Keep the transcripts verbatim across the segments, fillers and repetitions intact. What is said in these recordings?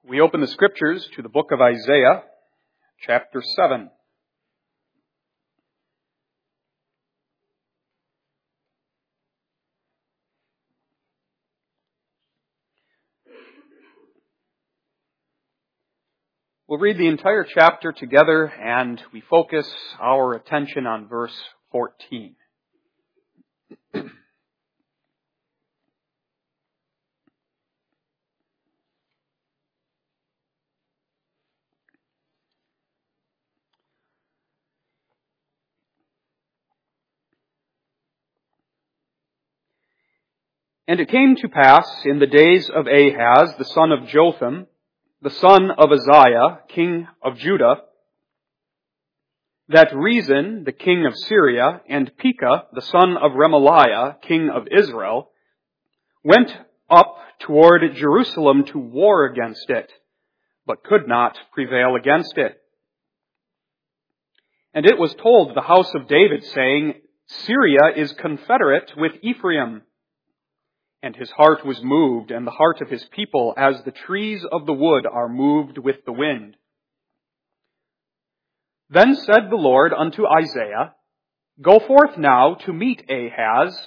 We open the Scriptures to the book of Isaiah, chapter seven. We'll read the entire chapter together, and we focus our attention on verse fourteen. And it came to pass in the days of Ahaz, the son of Jotham, the son of Uzziah, king of Judah, that Rezin, the king of Syria, and Pekah, the son of Remaliah, king of Israel, went up toward Jerusalem to war against it, but could not prevail against it. And it was told the house of David, saying, Syria is confederate with Ephraim. And his heart was moved, and the heart of his people, as the trees of the wood are moved with the wind. Then said the Lord unto Isaiah, Go forth now to meet Ahaz,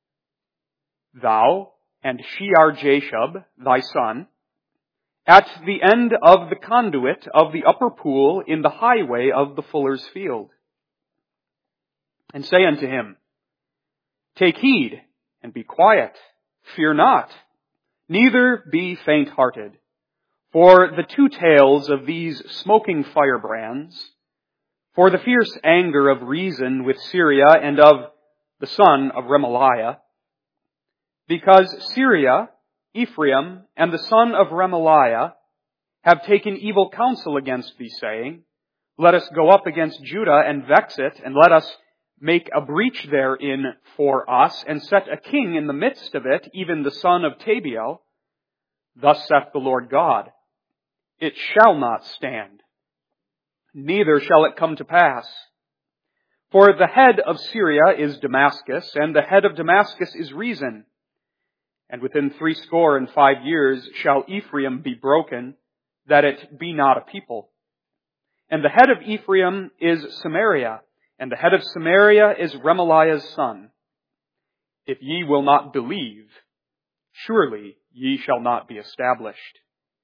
thou and Shear-Jashub, thy son, at the end of the conduit of the upper pool in the highway of the fuller's field. And say unto him, Take heed, and be quiet. Fear not, neither be faint-hearted. For the two tails of these smoking firebrands, for the fierce anger of Rezin with Syria and of the son of Remaliah, because Syria, Ephraim, and the son of Remaliah have taken evil counsel against thee, saying, Let us go up against Judah and vex it, and let us make a breach therein for us, and set a king in the midst of it, even the son of Tabiel. Thus saith the Lord God, It shall not stand, neither shall it come to pass. For the head of Syria is Damascus, and the head of Damascus is Rezin. And within threescore and five years shall Ephraim be broken, that it be not a people. And the head of Ephraim is Samaria, and the head of Samaria is Remaliah's son. If ye will not believe, surely ye shall not be established.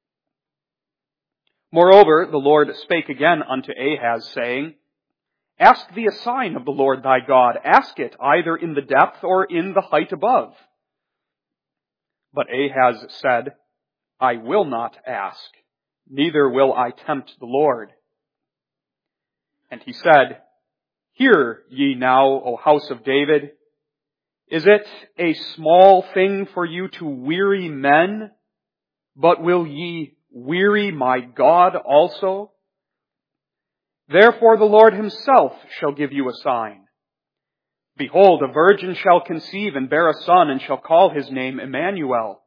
Moreover, the Lord spake again unto Ahaz, saying, Ask thee a sign of the Lord thy God. Ask it either in the depth or in the height above. But Ahaz said, I will not ask, neither will I tempt the Lord. And he said, Hear ye now, O house of David. Is it a small thing for you to weary men? But will ye weary my God also? Therefore the Lord himself shall give you a sign. Behold, a virgin shall conceive and bear a son, and shall call his name Emmanuel.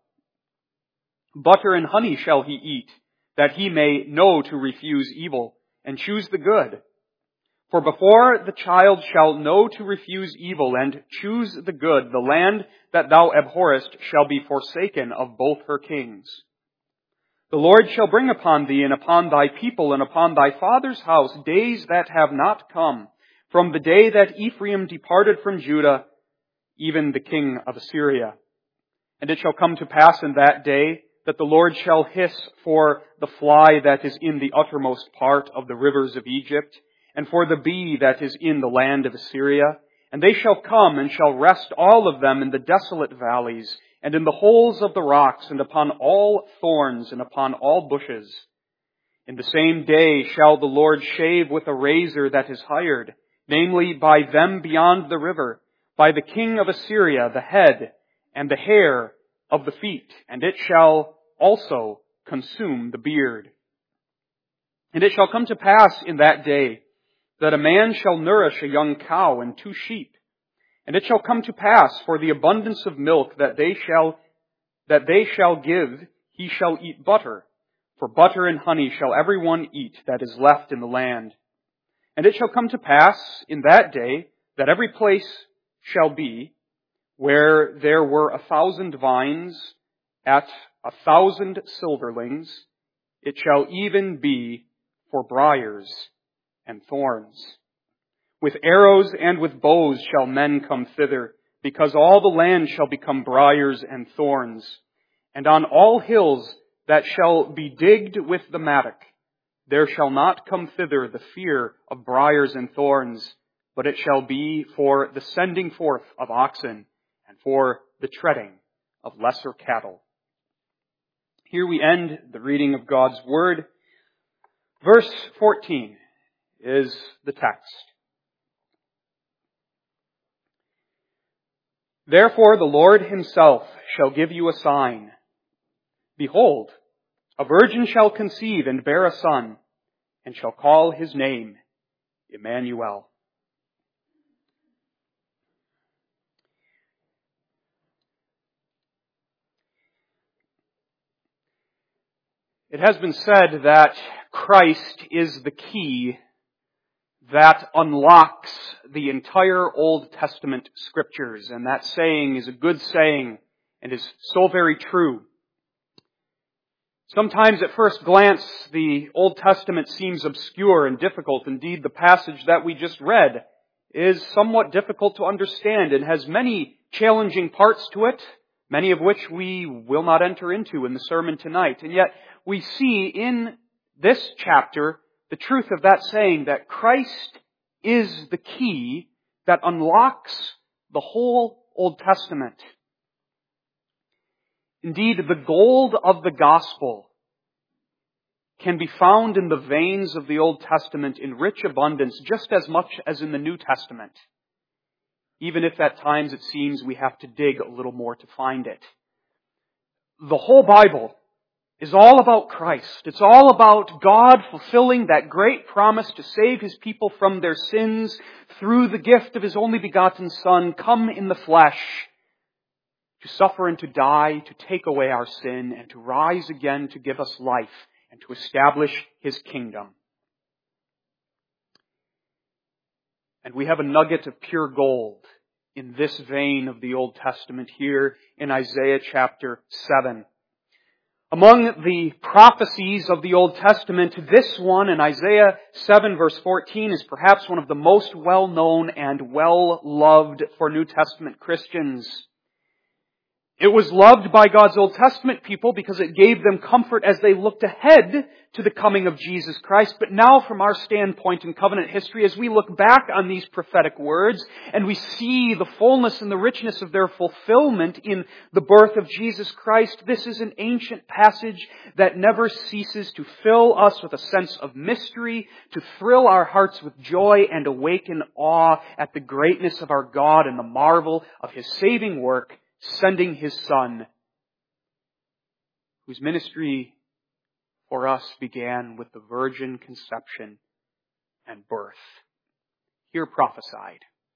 Butter and honey shall he eat, that he may know to refuse evil, and choose the good. For before the child shall know to refuse evil and choose the good, the land that thou abhorrest shall be forsaken of both her kings. The Lord shall bring upon thee and upon thy people and upon thy father's house days that have not come, from the day that Ephraim departed from Judah, even the king of Assyria. And it shall come to pass in that day that the Lord shall hiss for the fly that is in the uttermost part of the rivers of Egypt, and for the bee that is in the land of Assyria. And they shall come and shall rest all of them in the desolate valleys, and in the holes of the rocks, and upon all thorns, and upon all bushes. In the same day shall the Lord shave with a razor that is hired, namely by them beyond the river, by the king of Assyria, the head, and the hair of the feet, and it shall also consume the beard. And it shall come to pass in that day, that a man shall nourish a young cow and two sheep. And it shall come to pass for the abundance of milk that they shall, that they shall give, he shall eat butter. For butter and honey shall every one eat that is left in the land. And it shall come to pass in that day that every place shall be where there were a thousand vines at a thousand silverlings, it shall even be for briars and thorns. With arrows and with bows shall men come thither, because all the land shall become briars and thorns. And on all hills that shall be digged with the mattock, there shall not come thither the fear of briars and thorns, but it shall be for the sending forth of oxen and for the treading of lesser cattle. Here we end the reading of God's Word. Verse fourteen is the text. Therefore the Lord himself shall give you a sign. Behold, a virgin shall conceive and bear a son, and shall call his name Emmanuel. It has been said that Christ is the key that unlocks the entire Old Testament scriptures, and that saying is a good saying and is so very true. Sometimes at first glance, the Old Testament seems obscure and difficult. Indeed, the passage that we just read is somewhat difficult to understand and has many challenging parts to it, many of which we will not enter into in the sermon tonight. And yet, we see in this chapter the truth of that saying that Christ is the key that unlocks the whole Old Testament. Indeed, the gold of the gospel can be found in the veins of the Old Testament in rich abundance, just as much as in the New Testament, even if at times it seems we have to dig a little more to find it. The whole Bible is all about Christ. It's all about God fulfilling that great promise to save His people from their sins through the gift of His only begotten Son, come in the flesh, to suffer and to die, to take away our sin, and to rise again to give us life and to establish His kingdom. And we have a nugget of pure gold in this vein of the Old Testament here in Isaiah chapter seven. Among the prophecies of the Old Testament, this one in Isaiah seven verse fourteen is perhaps one of the most well-known and well-loved for New Testament Christians. It was loved by God's Old Testament people because it gave them comfort as they looked ahead to the coming of Jesus Christ. But now from our standpoint in covenant history, as we look back on these prophetic words and we see the fullness and the richness of their fulfillment in the birth of Jesus Christ, this is an ancient passage that never ceases to fill us with a sense of mystery, to thrill our hearts with joy and awaken awe at the greatness of our God and the marvel of His saving work, sending His Son, whose ministry for us began with the virgin conception and birth, here prophesied.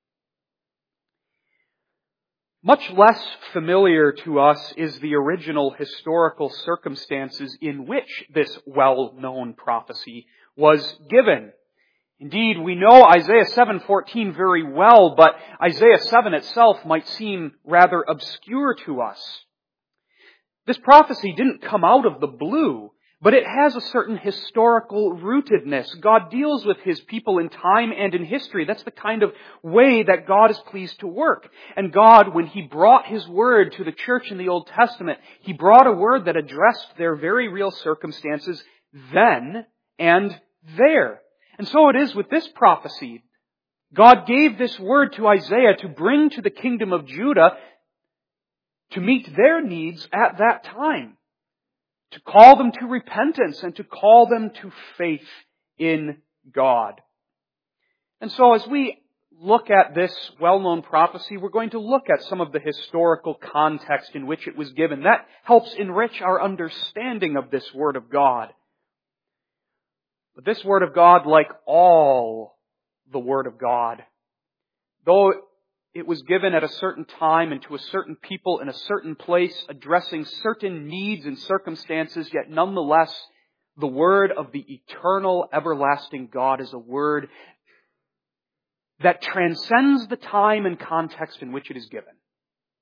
Much less familiar to us is the original historical circumstances in which this well-known prophecy was given. Indeed, we know Isaiah seven fourteen very well, but Isaiah seven itself might seem rather obscure to us. This prophecy didn't come out of the blue, but it has a certain historical rootedness. God deals with His people in time and in history. That's the kind of way that God is pleased to work. And God, when He brought His word to the church in the Old Testament, He brought a word that addressed their very real circumstances then and there. And so it is with this prophecy. God gave this word to Isaiah to bring to the kingdom of Judah to meet their needs at that time, to call them to repentance and to call them to faith in God. And so as we look at this well-known prophecy, we're going to look at some of the historical context in which it was given. That helps enrich our understanding of this Word of God. But this Word of God, like all the Word of God, though it was given at a certain time and to a certain people in a certain place, addressing certain needs and circumstances, yet nonetheless, the Word of the eternal, everlasting God is a Word that transcends the time and context in which it is given.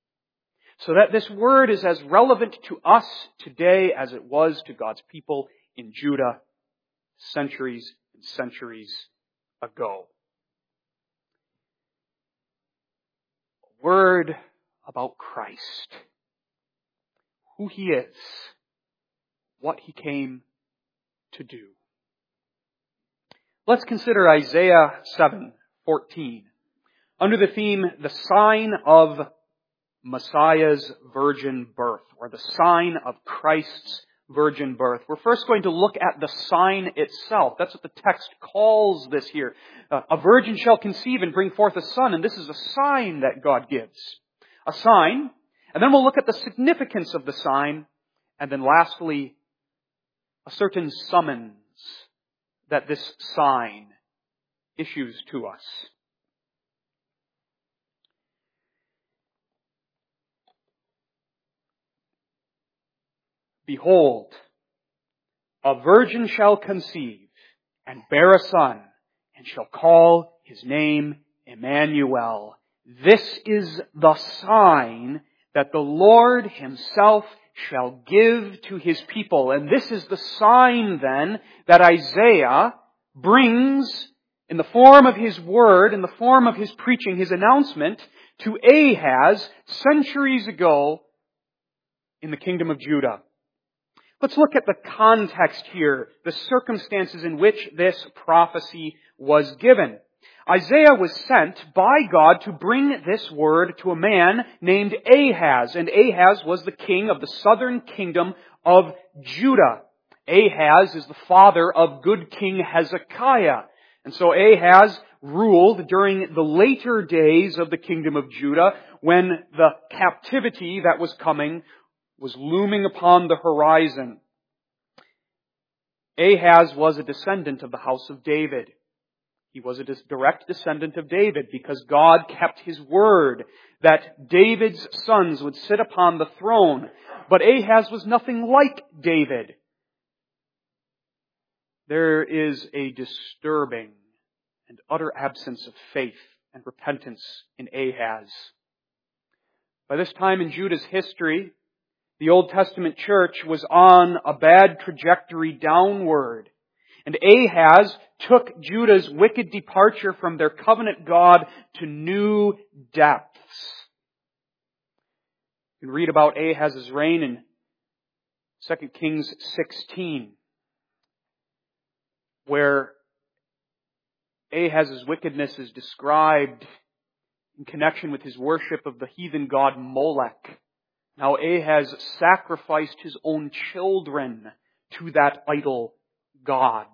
So that this Word is as relevant to us today as it was to God's people in Judah centuries and centuries ago. A word about Christ, who He is, what He came to do. Let's consider Isaiah seven fourteen. Under the theme, the sign of Messiah's virgin birth, or the sign of Christ's virgin birth. We're first going to look at the sign itself. That's what the text calls this here. Uh, a virgin shall conceive and bring forth a son, and this is a sign that God gives. A sign, and then we'll look at the significance of the sign, and then lastly, a certain summons that this sign issues to us. Behold, a virgin shall conceive and bear a son, and shall call his name Emmanuel. This is the sign that the Lord Himself shall give to His people. And this is the sign then that Isaiah brings in the form of his word, in the form of his preaching, his announcement to Ahaz centuries ago in the kingdom of Judah. Let's look at the context here, the circumstances in which this prophecy was given. Isaiah was sent by God to bring this word to a man named Ahaz, and Ahaz was the king of the southern kingdom of Judah. Ahaz is the father of good King Hezekiah. And so Ahaz ruled during the later days of the kingdom of Judah when the captivity that was coming was looming upon the horizon. Ahaz was a descendant of the house of David. He was a direct descendant of David because God kept His word that David's sons would sit upon the throne. But Ahaz was nothing like David. There is a disturbing and utter absence of faith and repentance in Ahaz. By this time in Judah's history, the Old Testament church was on a bad trajectory downward. And Ahaz took Judah's wicked departure from their covenant God to new depths. You can read about Ahaz's reign in Second Kings sixteen, where Ahaz's wickedness is described in connection with his worship of the heathen god Molech. Now Ahaz sacrificed his own children to that idol god.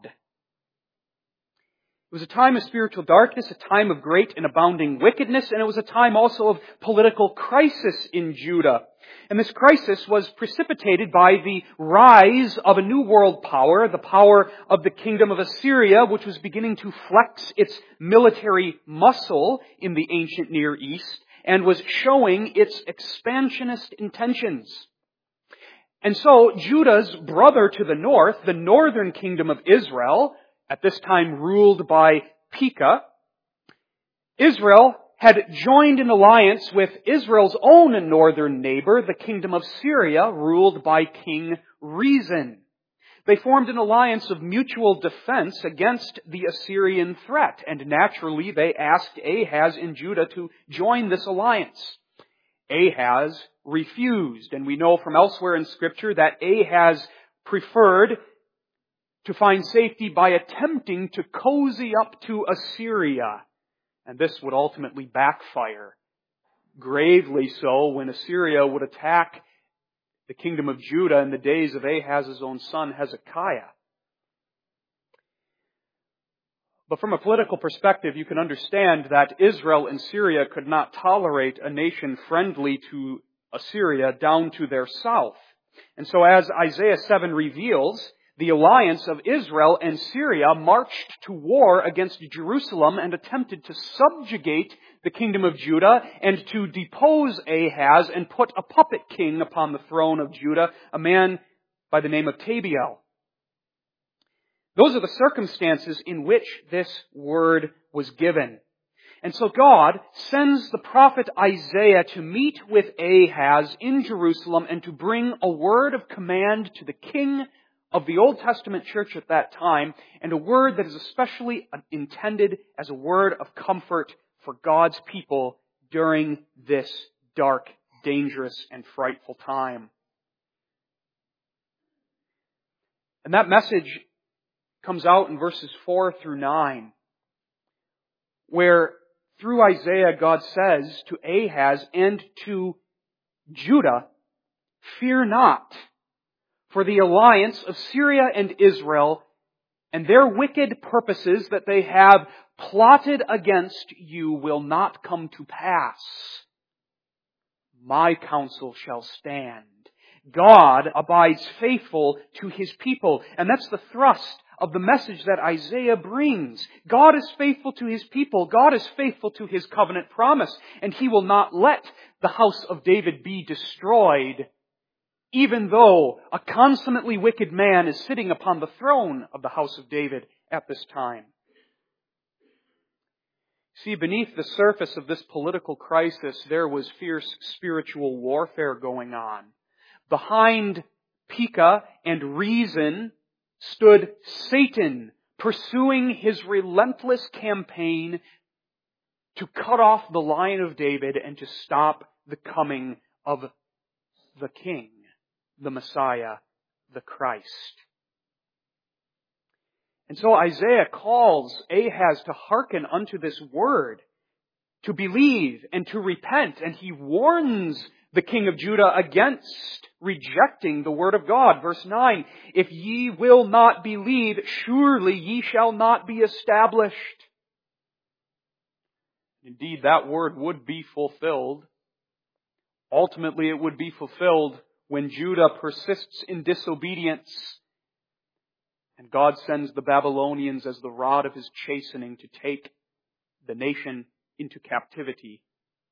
It was a time of spiritual darkness, a time of great and abounding wickedness, and it was a time also of political crisis in Judah. And this crisis was precipitated by the rise of a new world power, the power of the kingdom of Assyria, which was beginning to flex its military muscle in the ancient Near East and was showing its expansionist intentions. And so Judah's brother to the north, the northern kingdom of Israel, at this time ruled by Pekah, Israel had joined in alliance with Israel's own northern neighbor, the kingdom of Syria, ruled by King Rezin. They formed an alliance of mutual defense against the Assyrian threat, and naturally they asked Ahaz in Judah to join this alliance. Ahaz refused, and we know from elsewhere in Scripture that Ahaz preferred to find safety by attempting to cozy up to Assyria. And this would ultimately backfire, gravely so, when Assyria would attack the kingdom of Judah in the days of Ahaz's own son Hezekiah. But from a political perspective, you can understand that Israel and Syria could not tolerate a nation friendly to Assyria down to their south. And so as Isaiah seven reveals, the alliance of Israel and Syria marched to war against Jerusalem and attempted to subjugate the kingdom of Judah and to depose Ahaz and put a puppet king upon the throne of Judah, a man by the name of Tabiel. Those are the circumstances in which this word was given. And so God sends the prophet Isaiah to meet with Ahaz in Jerusalem and to bring a word of command to the king of the Old Testament church at that time, and a word that is especially intended as a word of comfort for God's people during this dark, dangerous, and frightful time. And that message comes out in verses four through nine, where through Isaiah God says to Ahaz and to Judah, "Fear not, for the alliance of Syria and Israel and their wicked purposes that they have plotted against you will not come to pass. My counsel shall stand." God abides faithful to His people. And that's the thrust of the message that Isaiah brings. God is faithful to His people. God is faithful to His covenant promise. And He will not let the house of David be destroyed, even though a consummately wicked man is sitting upon the throne of the house of David at this time. See, beneath the surface of this political crisis, there was fierce spiritual warfare going on. Behind Pekah and reason stood Satan, pursuing his relentless campaign to cut off the line of David and to stop the coming of the King, the Messiah, the Christ. And so Isaiah calls Ahaz to hearken unto this word, to believe and to repent, and he warns the king of Judah against rejecting the word of God. Verse nine, "If ye will not believe, surely ye shall not be established." Indeed, that word would be fulfilled. Ultimately, it would be fulfilled when Judah persists in disobedience, and God sends the Babylonians as the rod of His chastening to take the nation into captivity.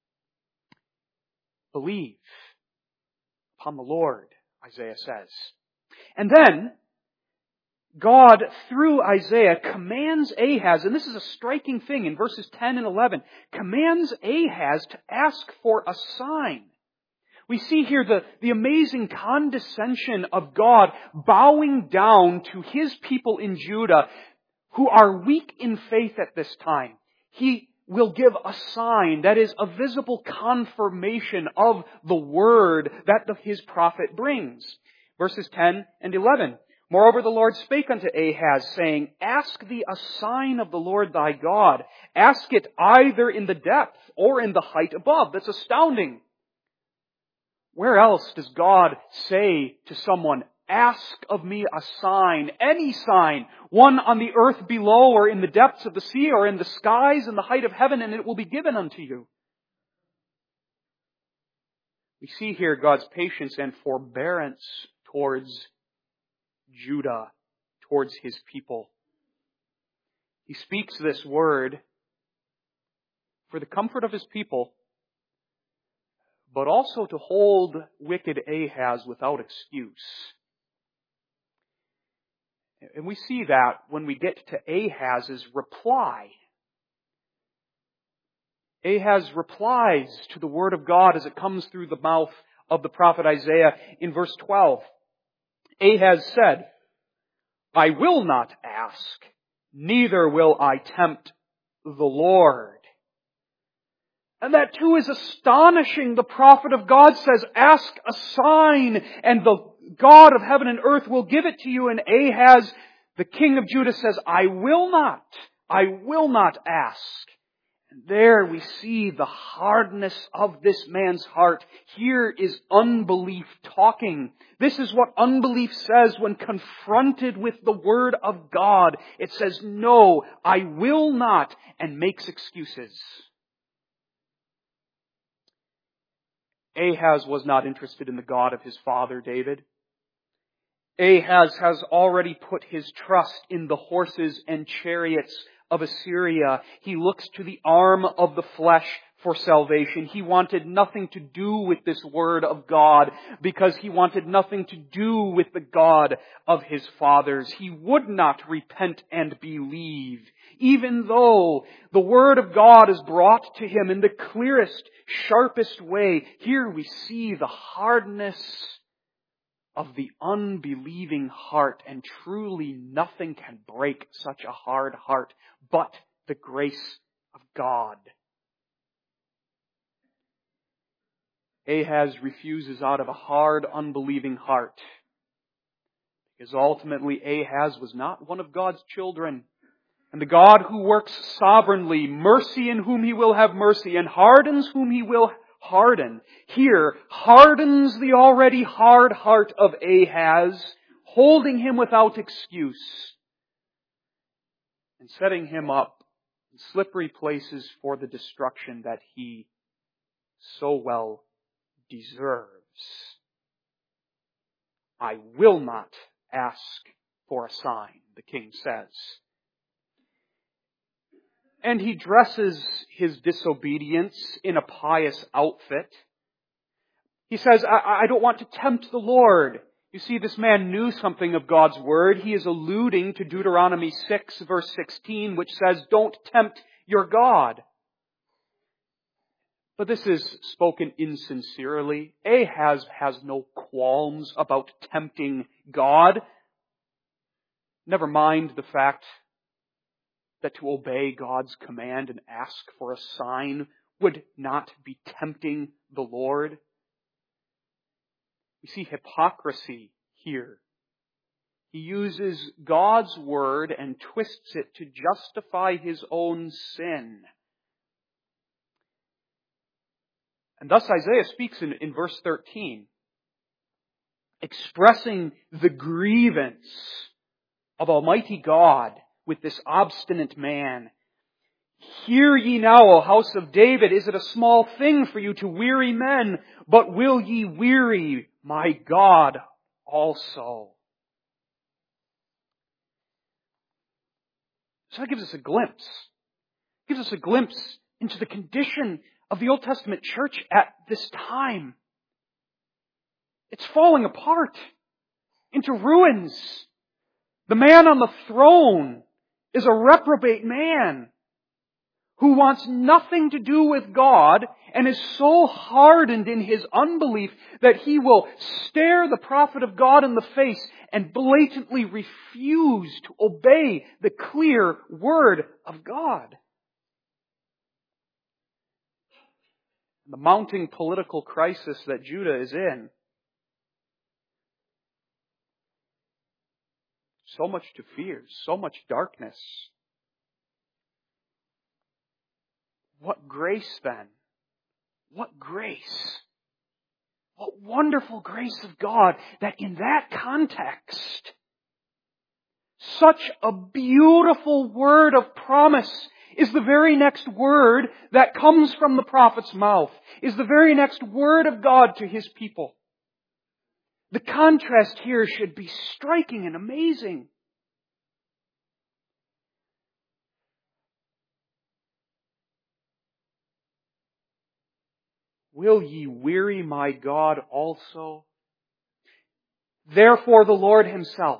Believe upon the Lord, Isaiah says. And then, God, through Isaiah, commands Ahaz, and this is a striking thing in verses ten and eleven, commands Ahaz to ask for a sign. We see here the, the amazing condescension of God bowing down to His people in Judah who are weak in faith at this time. He will give a sign, that is, a visible confirmation of the word that the, His prophet brings. Verses ten and eleven. "Moreover, the Lord spake unto Ahaz, saying, Ask thee a sign of the Lord thy God. Ask it either in the depth or in the height above." That's astounding. Where else does God say to someone, "Ask of me a sign, any sign, one on the earth below or in the depths of the sea or in the skies and the height of heaven, and it will be given unto you"? We see here God's patience and forbearance towards Judah, towards His people. He speaks this word for the comfort of His people, but also to hold wicked Ahaz without excuse. And we see that when we get to Ahaz's reply. Ahaz replies to the word of God as it comes through the mouth of the prophet Isaiah in verse twelve. Ahaz said, "I will not ask, neither will I tempt the Lord." And that too is astonishing. The prophet of God says, "Ask a sign, and the God of heaven and earth will give it to you." And Ahaz, the king of Judah, says, "I will not, I will not ask." And there we see the hardness of this man's heart. Here is unbelief talking. This is what unbelief says when confronted with the word of God. It says, "No, I will not," and makes excuses. Ahaz was not interested in the God of his father David. Ahaz has already put his trust in the horses and chariots of Assyria. He looks to the arm of the flesh for salvation. He wanted nothing to do with this word of God because he wanted nothing to do with the God of his fathers. He would not repent and believe, even though the word of God is brought to him in the clearest, sharpest way. Here we see the hardness of the unbelieving heart, and truly nothing can break such a hard heart but the grace of God. Ahaz refuses out of a hard, unbelieving heart, because ultimately Ahaz was not one of God's children. And the God who works sovereignly, mercy in whom He will have mercy, and hardens whom He will harden, here hardens the already hard heart of Ahaz, holding him without excuse, and setting him up in slippery places for the destruction that he so well deserves. I will not ask for a sign, the king says. And he dresses his disobedience in a pious outfit. He says, I, I don't want to tempt the Lord. You see, this man knew something of God's word. He is alluding to Deuteronomy six, verse sixteen, which says, don't tempt your God. But this is spoken insincerely. Ahaz has no qualms about tempting God. Never mind the fact that to obey God's command and ask for a sign would not be tempting the Lord. We see hypocrisy here. He uses God's word and twists it to justify his own sin. And thus Isaiah speaks in, in verse thirteen, expressing the grievance of Almighty God with this obstinate man. Hear ye now, O house of David, is it a small thing for you to weary men, but will ye weary my God also? So that gives us a glimpse. It gives us a glimpse into the condition of the Old Testament church at this time. It's falling apart into ruins. The man on the throne is a reprobate man who wants nothing to do with God and is so hardened in his unbelief that he will stare the prophet of God in the face and blatantly refuse to obey the clear word of God. The mounting political crisis that Judah is in, so much to fear, so much darkness. What grace then? What grace? What wonderful grace of God that in that context, such a beautiful word of promise is the very next word that comes from the prophet's mouth, is the very next word of God to His people. The contrast here should be striking and amazing. Will ye weary my God also? Therefore the Lord Himself.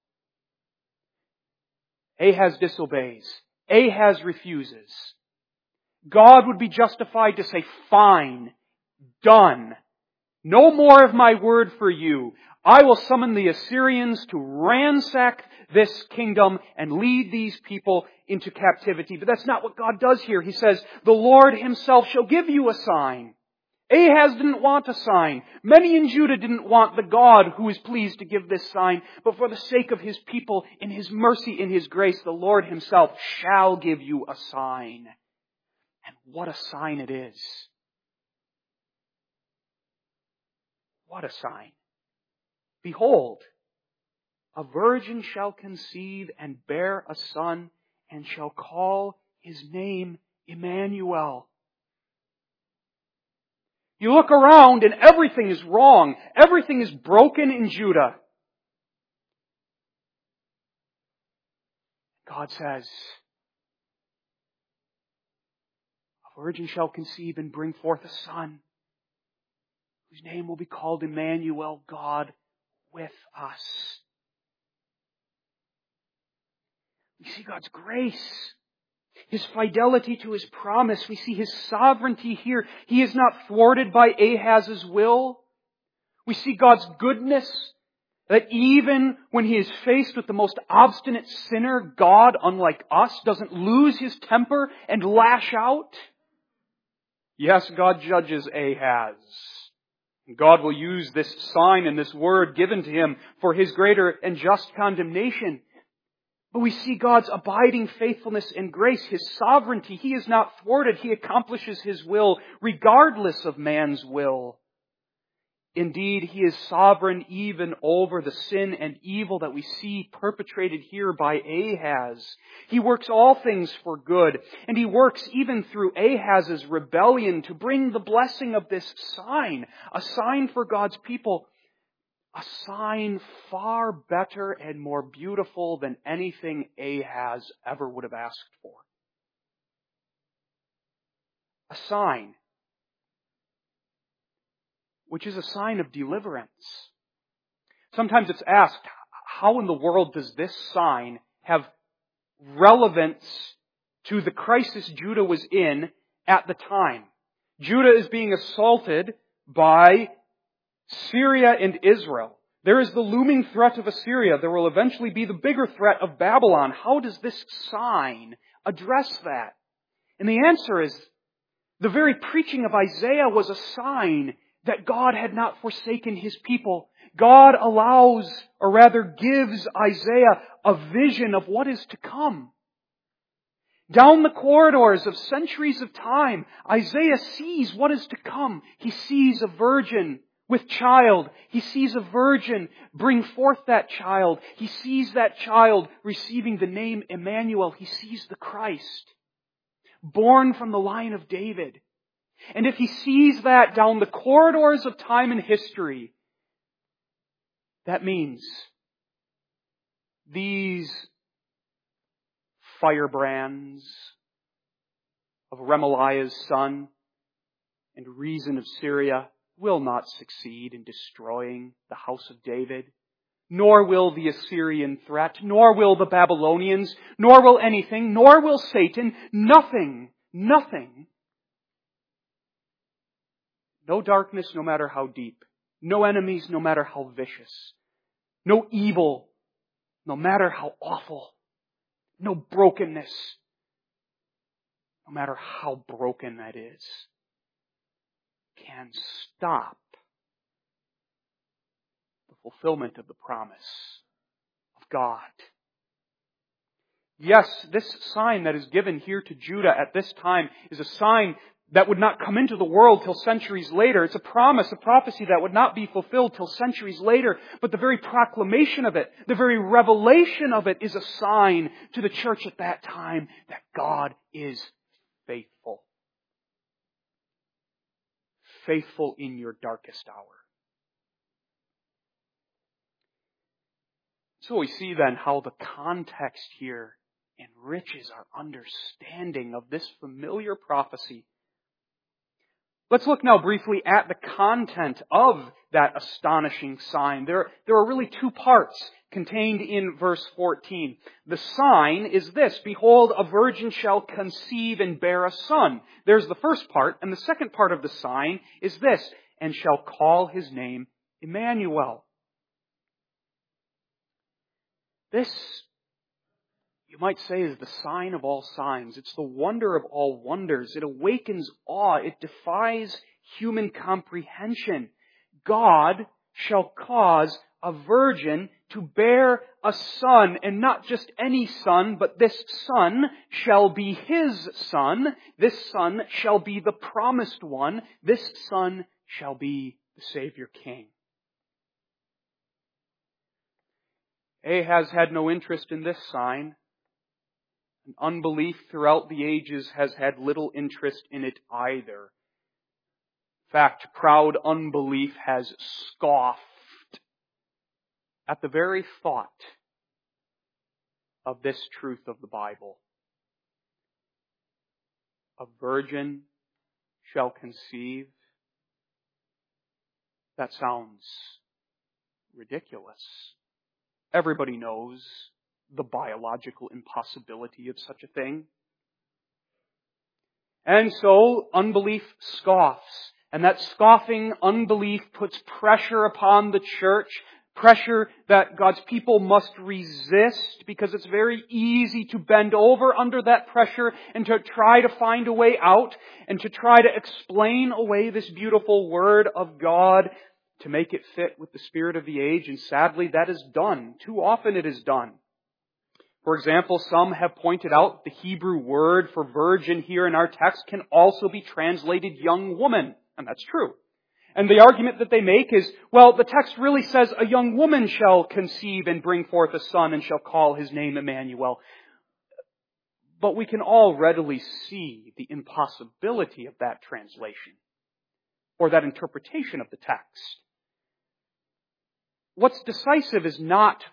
Ahaz disobeys. Ahaz refuses. God would be justified to say, fine, done. No more of my word for you. I will summon the Assyrians to ransack this kingdom and lead these people into captivity. But that's not what God does here. He says, the Lord Himself shall give you a sign. Ahaz didn't want a sign. Many in Judah didn't want the God who is pleased to give this sign. But for the sake of His people, in His mercy, in His grace, the Lord Himself shall give you a sign. And what a sign it is. What a sign. Behold, a virgin shall conceive and bear a son, and shall call his name Emmanuel. You look around and everything is wrong. Everything is broken in Judah. God says, a virgin shall conceive and bring forth a son, whose name will be called Emmanuel, God with us. We see God's grace, His fidelity to His promise. We see His sovereignty here. He is not thwarted by Ahaz's will. We see God's goodness That even when he is faced with the most obstinate sinner, God, unlike us, doesn't lose his temper and lash out. Yes, God judges Ahaz. God will use this sign and this word given to him for his greater and just condemnation. But we see God's abiding faithfulness and grace, His sovereignty. He is not thwarted. He accomplishes His will regardless of man's will. Indeed, He is sovereign even over the sin and evil that we see perpetrated here by Ahaz. He works all things for good, and He works even through Ahaz's rebellion to bring the blessing of this sign, a sign for God's people, a sign far better and more beautiful than anything Ahaz ever would have asked for. A sign which is a sign of deliverance. Sometimes it's asked, how in the world does this sign have relevance to the crisis Judah was in at the time? Judah is being assaulted by Syria and Israel. There is the looming threat of Assyria. There will eventually be the bigger threat of Babylon. How does this sign address that? And the answer is, the very preaching of Isaiah was a sign that God had not forsaken His people. God allows, or rather gives Isaiah a vision of what is to come. Down the corridors of centuries of time, Isaiah sees what is to come. He sees a virgin with child. He sees a virgin bring forth that child. He sees that child receiving the name Emmanuel. He sees the Christ, born from the line of David. And if he sees that down the corridors of time and history, that means these firebrands of Remaliah's son and Rezin of Syria will not succeed in destroying the house of David, nor will the Assyrian threat, nor will the Babylonians, nor will anything, nor will Satan, nothing, nothing. No darkness, no matter how deep. No enemies, no matter how vicious. No evil, no matter how awful. No brokenness, no matter how broken that is, can stop the fulfillment of the promise of God. Yes, this sign that is given here to Judah at this time is a sign that would not come into the world till centuries later. It's a promise, a prophecy that would not be fulfilled till centuries later. But the very proclamation of it, the very revelation of it is a sign to the church at that time that God is faithful. Faithful in your darkest hour. So we see then how the context here enriches our understanding of this familiar prophecy. Let's look now briefly at the content of that astonishing sign. There, there are really two parts contained in verse fourteen. The sign is this: behold, a virgin shall conceive and bear a son. There's the first part, and the second part of the sign is this: and shall call his name Emmanuel. This, you might say, is the sign of all signs. It's the wonder of all wonders. It awakens awe. It defies human comprehension. God shall cause a virgin to bear a son, and not just any son, but this son shall be His son. This son shall be the promised one. This son shall be the Savior King. Ahaz had no interest in this sign. And unbelief throughout the ages has had little interest in it either. In fact, proud unbelief has scoffed at the very thought of this truth of the Bible. A virgin shall conceive. That sounds ridiculous. Everybody knows the biological impossibility of such a thing. And so unbelief scoffs. And that scoffing unbelief puts pressure upon the church, Pressure that God's people must resist because it's very easy to bend over under that pressure and to try to find a way out and to try to explain away this beautiful Word of God to make it fit with the spirit of the age. And sadly, that is done. Too often it is done. For example, some have pointed out the Hebrew word for virgin here in our text can also be translated young woman. And that's true. And the argument that they make is, well, the text really says a young woman shall conceive and bring forth a son and shall call his name Emmanuel. But we can all readily see the impossibility of that translation or that interpretation of the text. What's decisive is not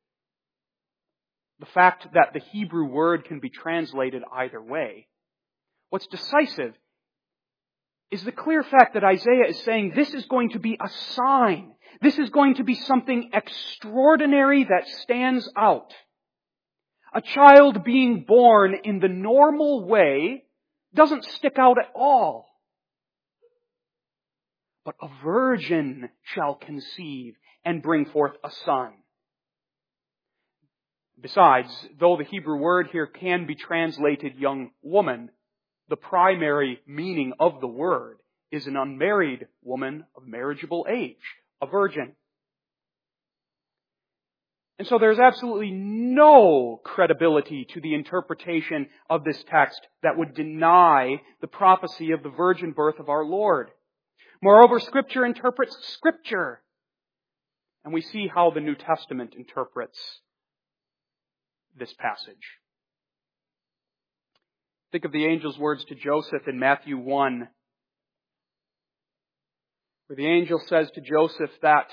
the fact that the Hebrew word can be translated either way. What's decisive is the clear fact that Isaiah is saying this is going to be a sign. This is going to be something extraordinary that stands out. A child being born in the normal way doesn't stick out at all. But a virgin shall conceive and bring forth a son. Besides, though the Hebrew word here can be translated young woman, the primary meaning of the word is an unmarried woman of marriageable age, a virgin. And so there's absolutely no credibility to the interpretation of this text that would deny the prophecy of the virgin birth of our Lord. Moreover, Scripture interprets Scripture. And we see how the New Testament interprets this passage. Think of the angel's words to Joseph in Matthew one, where the angel says to Joseph that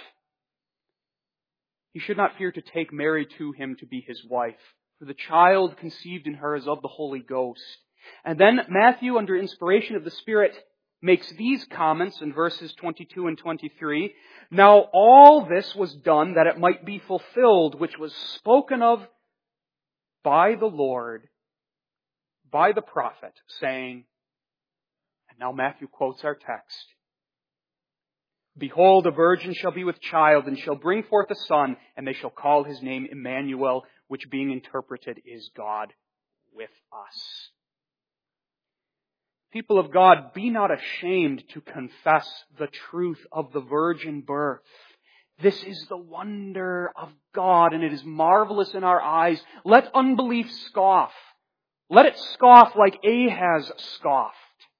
he should not fear to take Mary to him to be his wife, for the child conceived in her is of the Holy Ghost. And then Matthew, under inspiration of the Spirit, makes these comments in verses twenty-two and twenty-three. Now all this was done that it might be fulfilled, which was spoken of by the Lord, by the prophet, saying, and now Matthew quotes our text, Behold, a virgin shall be with child, and shall bring forth a son, and they shall call his name Emmanuel, which being interpreted is God with us. People of God, be not ashamed to confess the truth of the virgin birth. This is the wonder of God, and it is marvelous in our eyes. Let unbelief scoff. Let it scoff like Ahaz scoffed.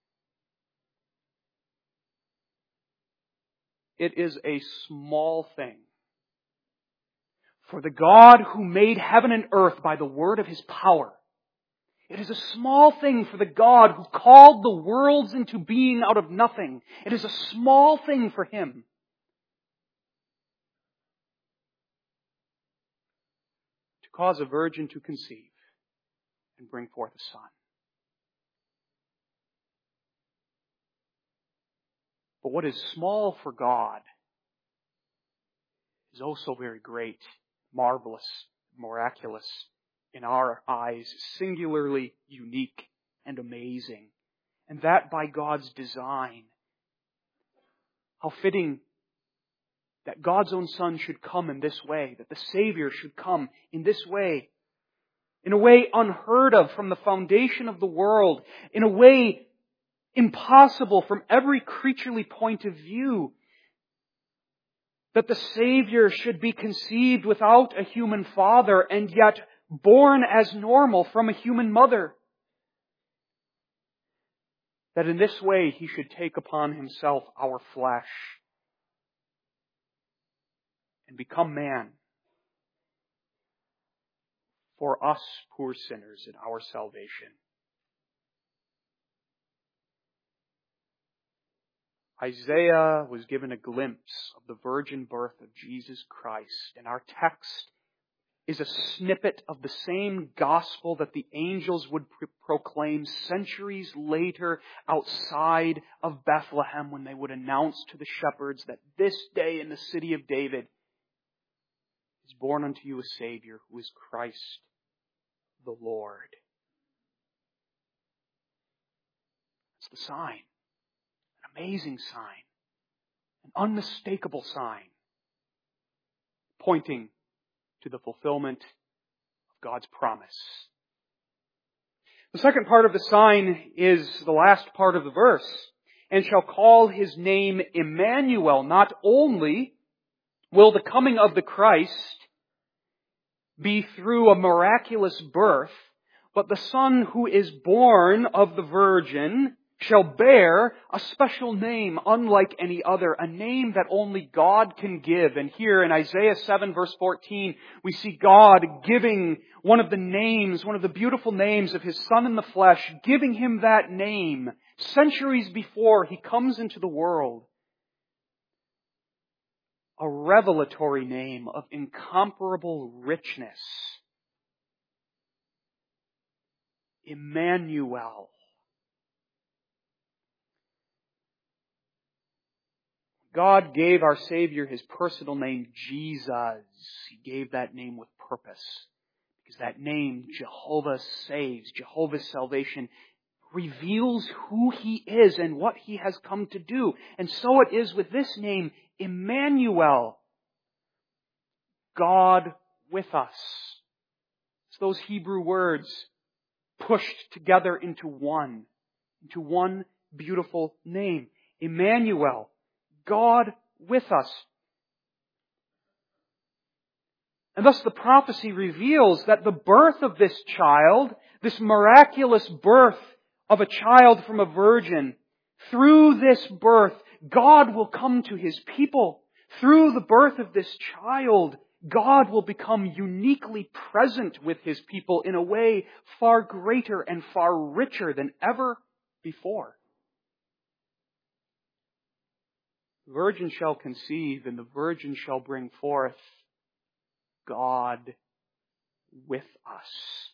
It is a small thing for the God who made heaven and earth by the word of His power. It is a small thing for the God who called the worlds into being out of nothing. It is a small thing for Him to cause a virgin to conceive and bring forth a son. But what is small for God is also very great, marvelous, miraculous in our eyes, singularly unique and amazing. And that by God's design. How fitting that God's own Son should come in this way, that the Savior should come in this way, in a way unheard of from the foundation of the world, in a way impossible from every creaturely point of view, that the Savior should be conceived without a human father and yet born as normal from a human mother. That in this way He should take upon Himself our flesh and become man for us poor sinners in our salvation. Isaiah was given a glimpse of the virgin birth of Jesus Christ, and our text is a snippet of the same gospel that the angels would pro- proclaim centuries later outside of Bethlehem when they would announce to the shepherds that this day in the city of David is born unto you a Savior who is Christ the Lord. It's the sign. Amazing sign, an unmistakable sign. pointing to the fulfillment of God's promise. The second part of the sign is the last part of the verse. And shall call his name Emmanuel. Not only will the coming of the Christ be through a miraculous birth, but the Son who is born of the Virgin shall bear a special name unlike any other, a name that only God can give. And here in Isaiah seven verse fourteen, we see God giving one of the names, one of the beautiful names of His Son in the flesh, giving Him that name centuries before He comes into the world. A revelatory name of incomparable richness. Emmanuel. God gave our Savior His personal name, Jesus. He gave that name with purpose. Because that name, Jehovah saves, Jehovah's salvation, reveals who He is and what He has come to do. And so it is with this name, Emmanuel. God with us. It's those Hebrew words pushed together into one, into one beautiful name. Emmanuel. God with us. And thus the prophecy reveals that the birth of this child, this miraculous birth of a child from a virgin, through this birth, God will come to His people. Through the birth of this child, God will become uniquely present with His people in a way far greater and far richer than ever before. The virgin shall conceive, and the virgin shall bring forth God with us.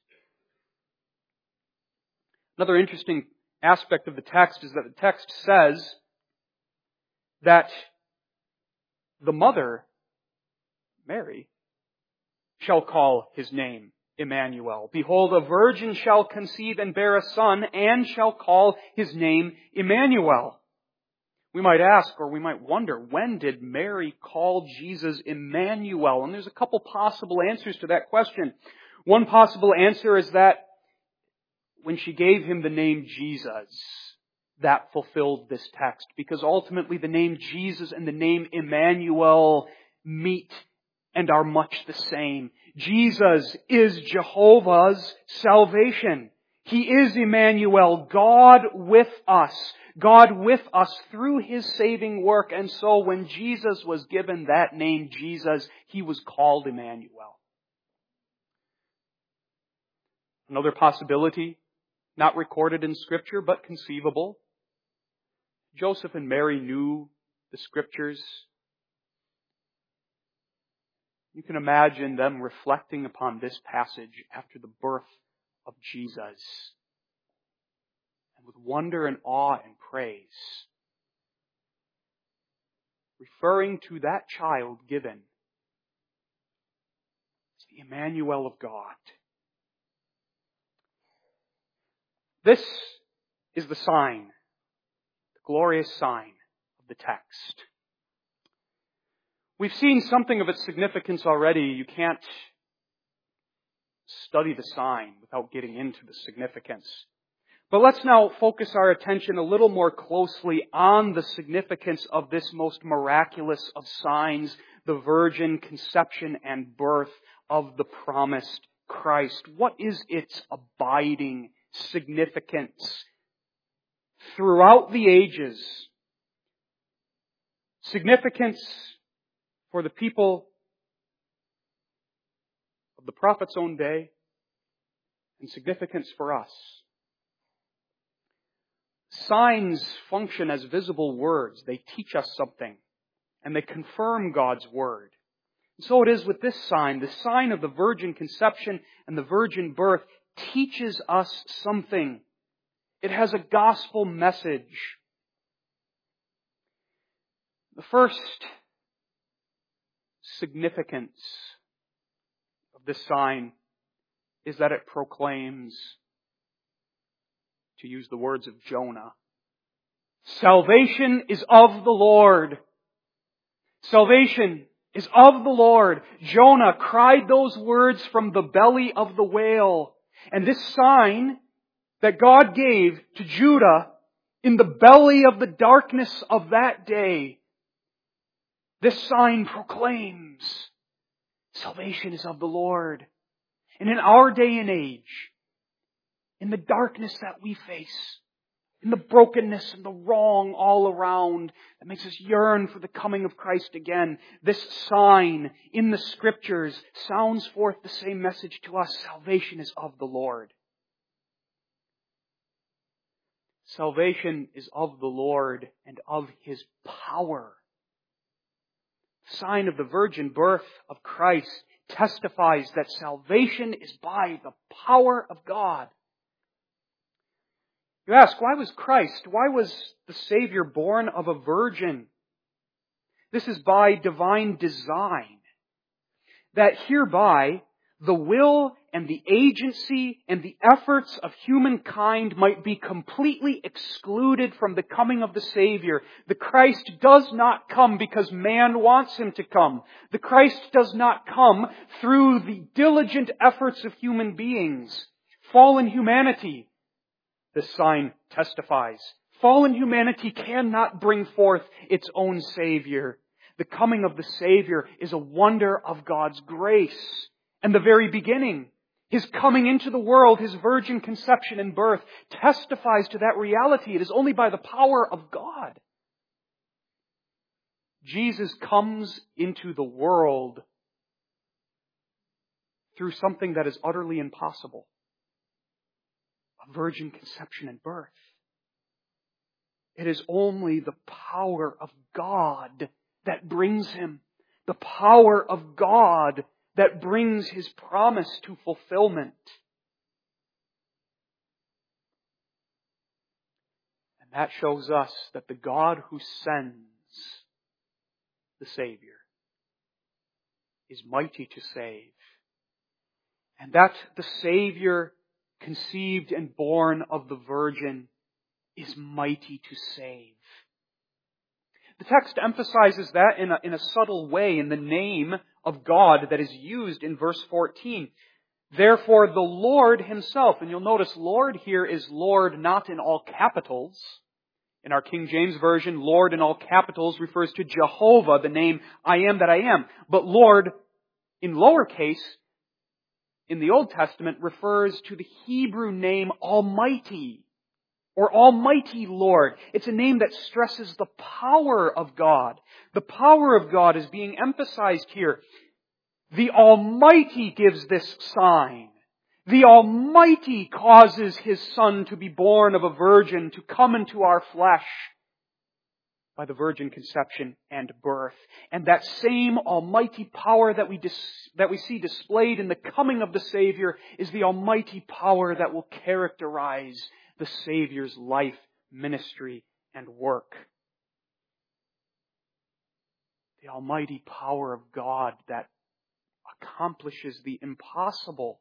Another interesting aspect of the text is that the text says that the mother, Mary, shall call His name Emmanuel. Behold, a virgin shall conceive and bear a son, and shall call His name Emmanuel. We might ask, or we might wonder, when did Mary call Jesus Emmanuel? And there's a couple possible answers to that question. One possible answer is that when she gave Him the name Jesus, that fulfilled this text. Because ultimately the name Jesus and the name Emmanuel meet and are much the same. Jesus is Jehovah's salvation. He is Emmanuel, God with us. God with us through His saving work. And so when Jesus was given that name, Jesus, He was called Emmanuel. Another possibility, not recorded in Scripture, but conceivable. Joseph and Mary knew the Scriptures. You can imagine them reflecting upon this passage after the birth of Jesus. And with wonder and awe and praise, referring to that child given as the Emmanuel of God. This is the sign, the glorious sign of the text. We've seen something of its significance already. You can't study the sign without getting into the significance. But let's now focus our attention a little more closely on the significance of this most miraculous of signs, the virgin conception and birth of the promised Christ. What is its abiding significance throughout the ages? Significance for the people of the prophet's own day, and significance for us. Signs function as visible words. They teach us something, and they confirm God's word. And so it is with this sign. The sign of the virgin conception and the virgin birth teaches us something. It has a gospel message. The first significance of this sign is that it proclaims, to use the words of Jonah, salvation is of the Lord. Salvation is of the Lord. Jonah cried those words from the belly of the whale. And this sign that God gave to Judah in the belly of the darkness of that day, this sign proclaims salvation is of the Lord. And in our day and age, in the darkness that we face, in the brokenness and the wrong all around that makes us yearn for the coming of Christ again, this sign in the Scriptures sounds forth the same message to us. Salvation is of the Lord. Salvation is of the Lord and of His power. The sign of the virgin birth of Christ testifies that salvation is by the power of God. You ask, why was Christ, why was the Savior born of a virgin? This is by divine design, that hereby the will and the agency and the efforts of humankind might be completely excluded from the coming of the Savior. The Christ does not come because man wants Him to come. The Christ does not come through the diligent efforts of human beings. Fallen humanity, this sign testifies, fallen humanity cannot bring forth its own Savior. The coming of the Savior is a wonder of God's grace. And the very beginning, His coming into the world, His virgin conception and birth, testifies to that reality. It is only by the power of God. Jesus comes into the world through something that is utterly impossible. A virgin conception and birth. It is only the power of God that brings Him. The power of God that brings His promise to fulfillment. And that shows us that the God who sends the Savior is mighty to save. And that the Savior, conceived and born of the Virgin, is mighty to save. The text emphasizes that in a, in a subtle way in the name of God that is used in verse fourteen. Therefore the Lord Himself, and you'll notice Lord here is Lord not in all capitals. In our King James Version, Lord in all capitals refers to Jehovah, the name I am that I am. But Lord in lowercase in the Old Testament refers to the Hebrew name Almighty, or Almighty Lord. It's a name that stresses the power of God. The power of God is being emphasized here. The Almighty gives this sign. The Almighty causes His Son to be born of a virgin, to come into our flesh by the virgin conception and birth. And that same almighty power that we dis- that we see displayed in the coming of the Savior is the almighty power that will characterize the Savior's life, ministry, and work. The almighty power of God that accomplishes the impossible.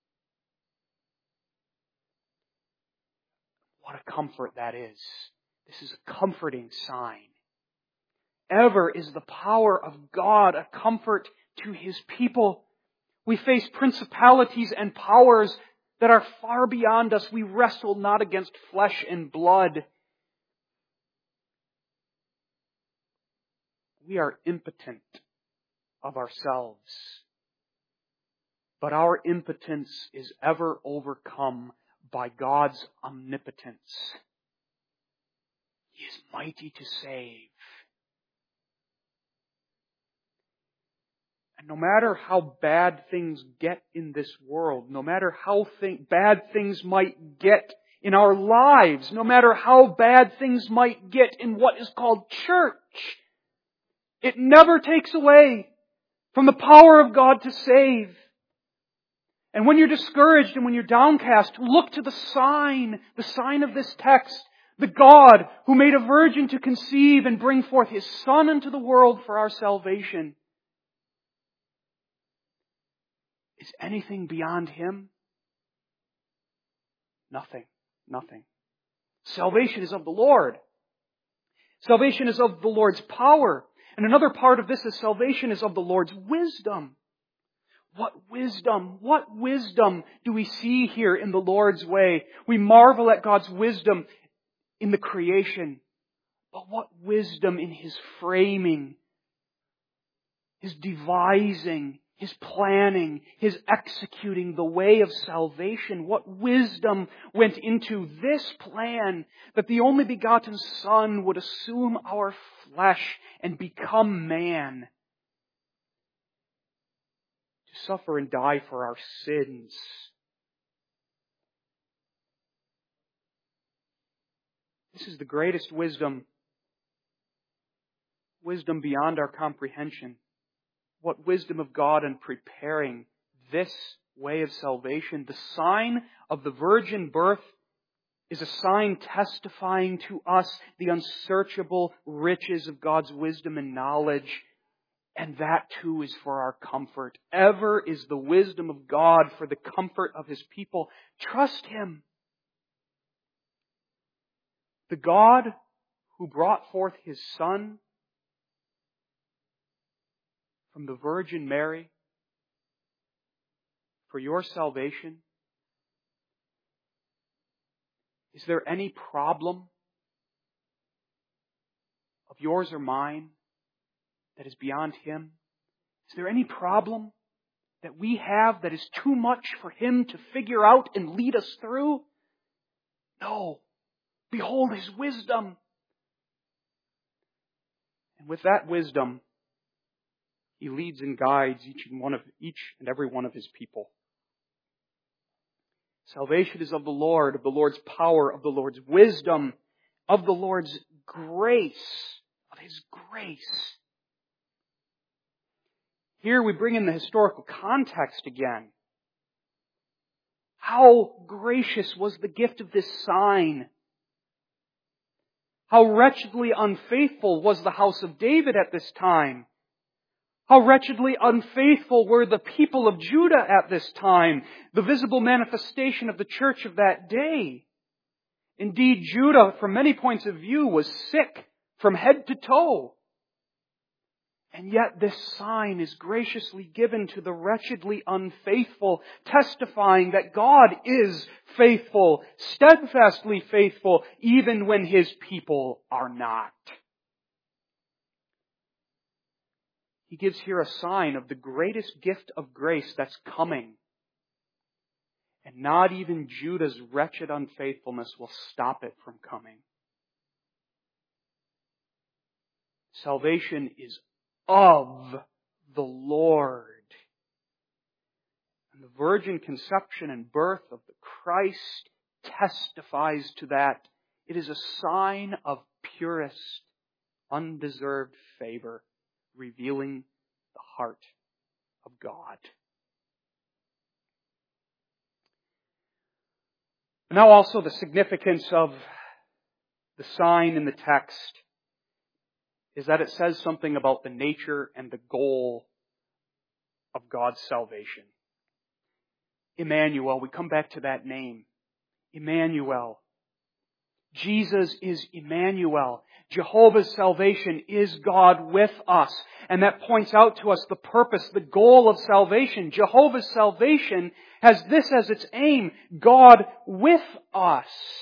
What a comfort that is. This is a comforting sign. Ever is the power of God a comfort to His people. We face principalities and powers that are far beyond us. We wrestle not against flesh and blood. We are impotent of ourselves. But our impotence is ever overcome by God's omnipotence. He is mighty to save. And no matter how bad things get in this world, no matter how th- bad things might get in our lives, no matter how bad things might get in what is called church, it never takes away from the power of God to save. And when you're discouraged and when you're downcast, look to the sign, the sign of this text. The God who made a virgin to conceive and bring forth His Son into the world for our salvation. Is anything beyond Him? Nothing. Nothing. Salvation is of the Lord. Salvation is of the Lord's power. And another part of this is salvation is of the Lord's wisdom. What wisdom, what wisdom do we see here in the Lord's way? We marvel at God's wisdom in the creation. But what wisdom in His framing, His devising, His planning, His executing the way of salvation. What wisdom went into this plan that the only begotten Son would assume our flesh and become man, to suffer and die for our sins. This is the greatest wisdom, wisdom beyond our comprehension. What wisdom of God in preparing this way of salvation. The sign of the virgin birth is a sign testifying to us the unsearchable riches of God's wisdom and knowledge. And that too is for our comfort. Ever is the wisdom of God for the comfort of His people. Trust Him. The God who brought forth His Son from the Virgin Mary for your salvation. Is there any problem of yours or mine that is beyond Him? Is there any problem that we have that is too much for Him to figure out and lead us through? No. Behold His wisdom. And with that wisdom, He leads and guides each and one of each and every one of His people. Salvation is of the Lord, of the Lord's power, of the Lord's wisdom, of the Lord's grace, of His grace. Here we bring in the historical context again. How gracious was the gift of this sign? How wretchedly unfaithful was the house of David at this time? How wretchedly unfaithful were the people of Judah at this time, the visible manifestation of the church of that day. Indeed, Judah, from many points of view, was sick from head to toe. And yet this sign is graciously given to the wretchedly unfaithful, testifying that God is faithful, steadfastly faithful, even when His people are not. He gives here a sign of the greatest gift of grace that's coming. And not even Judah's wretched unfaithfulness will stop it from coming. Salvation is of the Lord. And the virgin conception and birth of the Christ testifies to that. It is a sign of purest, undeserved favor, revealing the heart of God. Now also the significance of the sign in the text is that it says something about the nature and the goal of God's salvation. Emmanuel, we come back to that name. Emmanuel. Jesus is Emmanuel. Jehovah's salvation is God with us. And that points out to us the purpose, the goal of salvation. Jehovah's salvation has this as its aim, God with us.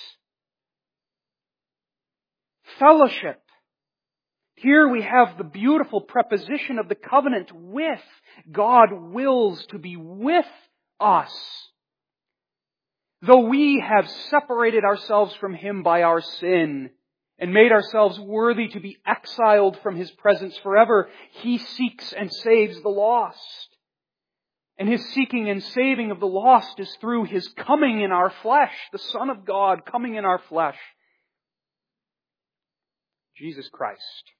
Fellowship. Here we have the beautiful preposition of the covenant with. God wills to be with us. Though we have separated ourselves from Him by our sin and made ourselves worthy to be exiled from His presence forever, He seeks and saves the lost. And His seeking and saving of the lost is through His coming in our flesh, the Son of God coming in our flesh, Jesus Christ.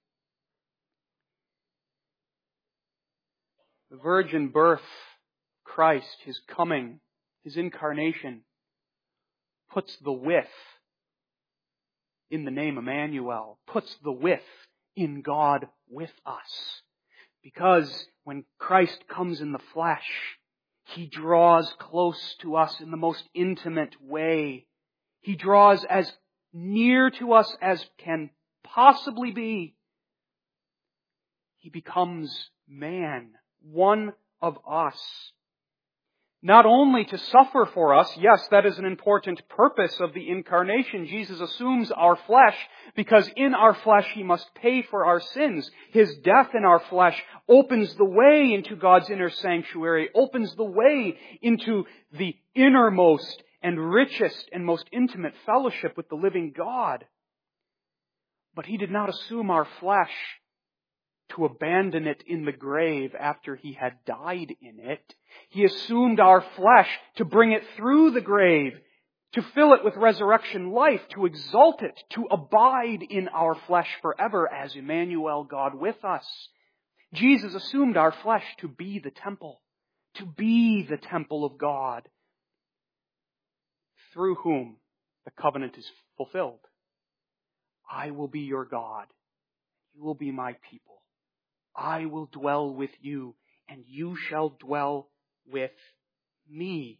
The virgin birth, Christ, His coming, His incarnation, puts the with in the name Emmanuel, puts the with in God with us. Because when Christ comes in the flesh, He draws close to us in the most intimate way. He draws as near to us as can possibly be. He becomes man, one of us. Not only to suffer for us, yes, that is an important purpose of the incarnation. Jesus assumes our flesh because in our flesh He must pay for our sins. His death in our flesh opens the way into God's inner sanctuary, opens the way into the innermost and richest and most intimate fellowship with the living God. But He did not assume our flesh to abandon it in the grave after He had died in it. He assumed our flesh to bring it through the grave, to fill it with resurrection life, to exalt it, to abide in our flesh forever as Emmanuel, God with us. Jesus assumed our flesh to be the temple, to be the temple of God, through whom the covenant is fulfilled. I will be your God. You will be my people. I will dwell with you, and you shall dwell with me.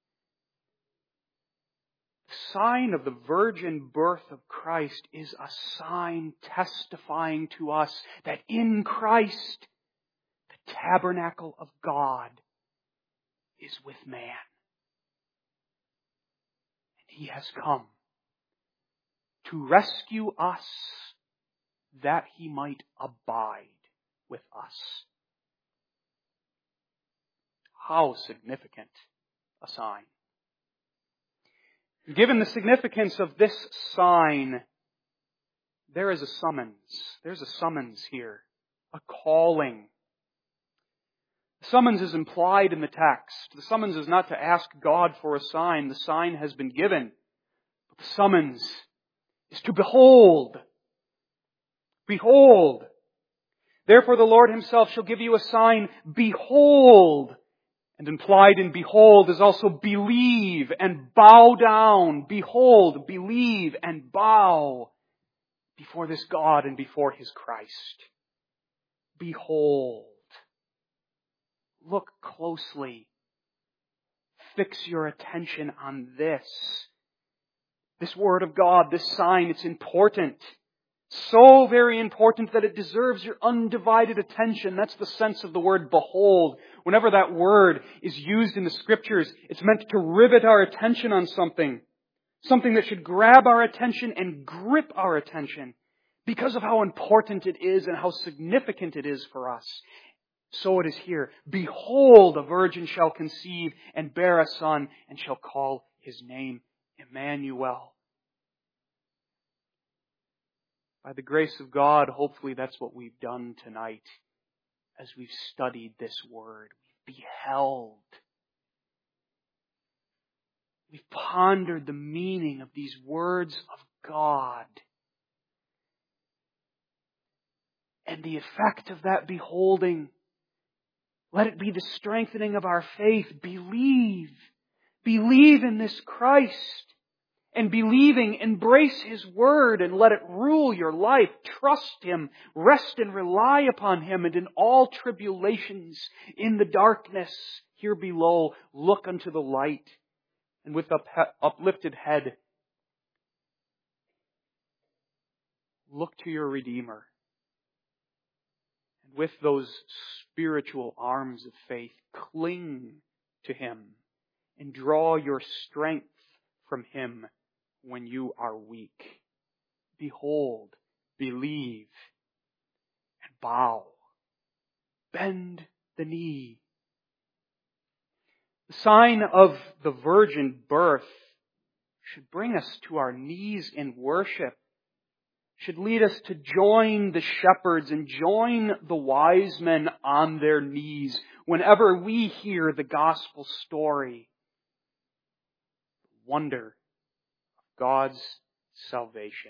The sign of the virgin birth of Christ is a sign testifying to us that in Christ, the tabernacle of God is with man. And He has come to rescue us that He might abide with us. How significant a sign. Given the significance of this sign, there is a summons. There's a summons here. A calling. The summons is implied in the text. The summons is not to ask God for a sign. The sign has been given. But the summons is to behold. Behold. Therefore the Lord Himself shall give you a sign. Behold. And implied in behold is also believe and bow down. Behold, believe and bow before this God and before His Christ. Behold. Look closely. Fix your attention on this. This Word of God, this sign, it's important. So very important that it deserves your undivided attention. That's the sense of the word behold. Whenever that word is used in the Scriptures, it's meant to rivet our attention on something. Something that should grab our attention and grip our attention because of how important it is and how significant it is for us. So it is here. Behold, a virgin shall conceive and bear a son and shall call His name Emmanuel. By the grace of God, hopefully that's what we've done tonight as we've studied this word. We've beheld. We've pondered the meaning of these words of God. And the effect of that beholding, let it be the strengthening of our faith. Believe. Believe in this Christ. And believing, embrace His Word and let it rule your life. Trust Him, rest and rely upon Him, and in all tribulations, in the darkness here below, look unto the light. And with up, uplifted head, look to your Redeemer. And with those spiritual arms of faith, cling to Him and draw your strength from Him when you are weak. Behold, believe, and bow. Bend the knee. The sign of the virgin birth should bring us to our knees in worship, should lead us to join the shepherds and join the wise men on their knees whenever we hear the gospel story. Wonder God's salvation.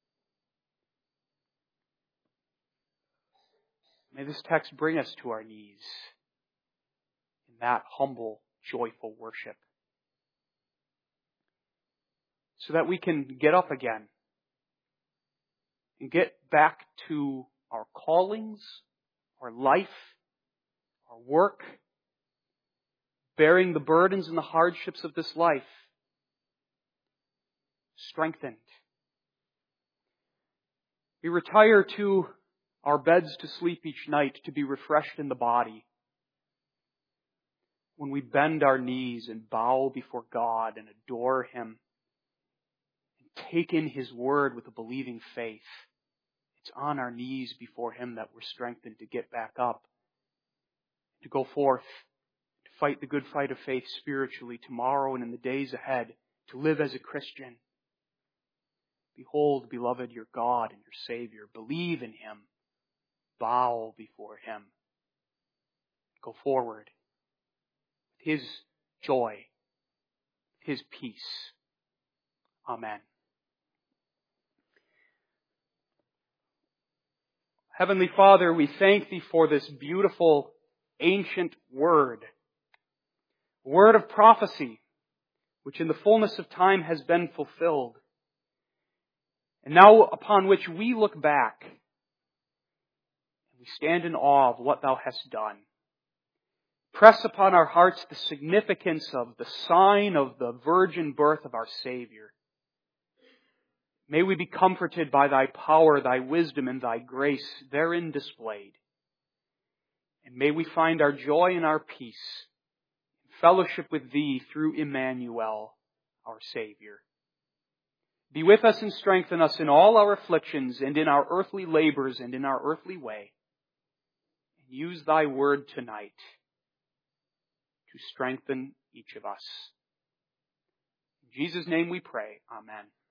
May this text bring us to our knees in that humble, joyful worship, so that we can get up again and get back to our callings, our life, our work, bearing the burdens and the hardships of this life, strengthened. We retire to our beds to sleep each night, to be refreshed in the body. When we bend our knees and bow before God and adore Him, and take in His Word with a believing faith, it's on our knees before Him that we're strengthened to get back up, to go forth, to fight the good fight of faith spiritually tomorrow and in the days ahead, to live as a Christian. Behold, beloved, your God and your Savior. Believe in Him. Bow before Him. Go forward with His joy, His peace. Amen. Heavenly Father, we thank Thee for this beautiful, ancient Word, word of prophecy, which in the fullness of time has been fulfilled, and now upon which we look back, and we stand in awe of what Thou hast done. Press upon our hearts the significance of the sign of the virgin birth of our Savior. May we be comforted by Thy power, Thy wisdom, and Thy grace therein displayed. And may we find our joy and our peace in fellowship with Thee through Emmanuel, our Savior. Be with us and strengthen us in all our afflictions and in our earthly labors and in our earthly way. And use Thy word tonight to strengthen each of us. In Jesus' name we pray. Amen.